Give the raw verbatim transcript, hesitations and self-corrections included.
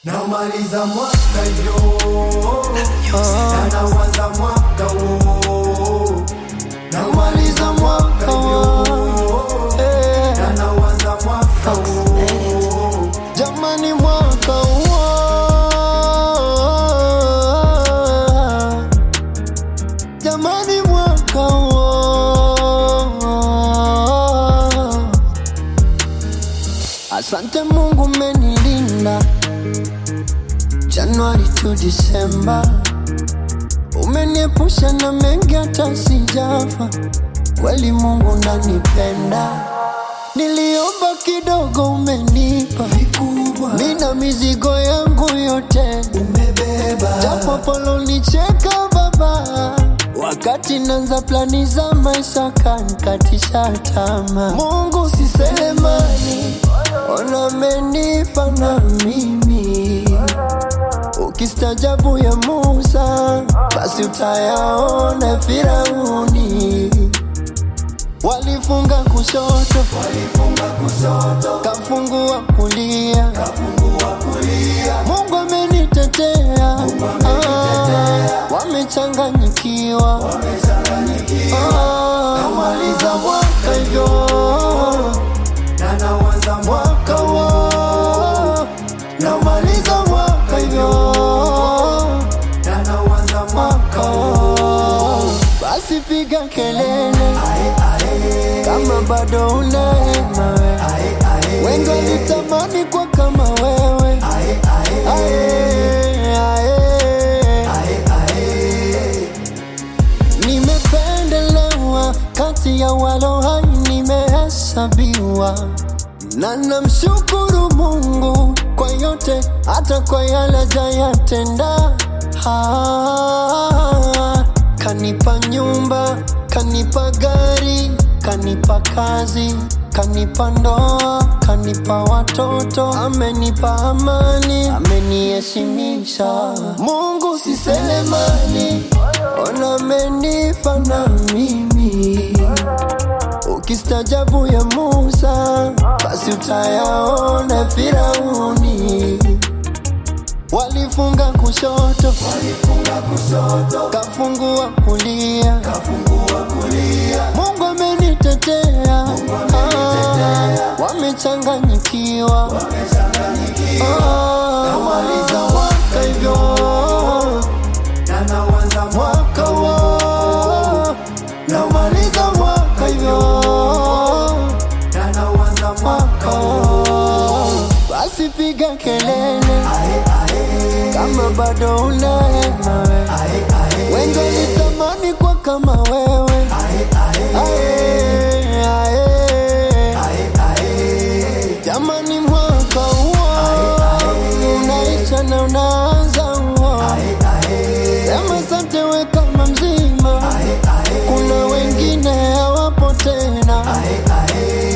Namaliza mwaka hivyo, na naanza mwaka huo. Namaliza mwaka hivyo, na naanza mwaka huo. Jamani mwaka huo, jamani mwaka huo. Asante Mungu umenilinda Januari to December, umeniepusha na mengi hata sijafa. Kweli Mungu unanipenda, niliomba kidogo umenipa vikubwa. Mina mizigo yangu yote umebeba, japo polo nicheka baba, wakati nanza plani za maisha kanikatisha tama. Mungu si selemani, ona amenipa na mimi. Ukistajabu ya Musa, basi utayaona Firauni. Walifunga kushoto, walifunga kushoto, kafungua kulia, kafungua kulia. Mungu amenitetea, Mungu amenitetea. Ah, wamechanganyikiwa, wamechanganyikiwa. Ah, namaliza mwaka hivyo, na naanza mwaka huo. Namaliza mwaka hivyo, na naanza mwaka huo. basi piga kelele Ae ae, kama bado unahema we. ae ae, Wengi walitamani kwa kama wewe. ae ae, Ae, ae. ae ae. Nimependelewa kati ya walo hai, nimehesabiwa. Na namshukuru Mungu kwa yote, hata kwa yale hajayatenda. Ah, kanipa nyumba, kanipa gari, kanipa kazi, kanipa ndoa, kanipa watoto, amenipa amani, ameniheshimisha. Mungu si selemani, ona amenipa na mimi. Ukistajabu ya Musa, basi utayaona Firauni. Walifunga kushoto, Walifunga kushoto, kafungua kulia, kafungua kulia. Mungu amenitetea, Mungu amenitetea. Ah, wamechanganyikiwa, Wamechanganyikiwa. Ah, namaliza mwaka hivyo, na naanza mwaka huo. Namaliza mwaka hivyo, na naanza mwaka huo. basi piga kelele Ae ae, kama bado unahema we. ae ae, Wengi walitamani kwa kama wewe. ae ae, Ae, ae. ae ae. Jamani mwaka huo, unaisha na unaanza huo. Ae ae, Sema asante we kama mzima, ae ae, kuna wengine hawapo tena. ae ae.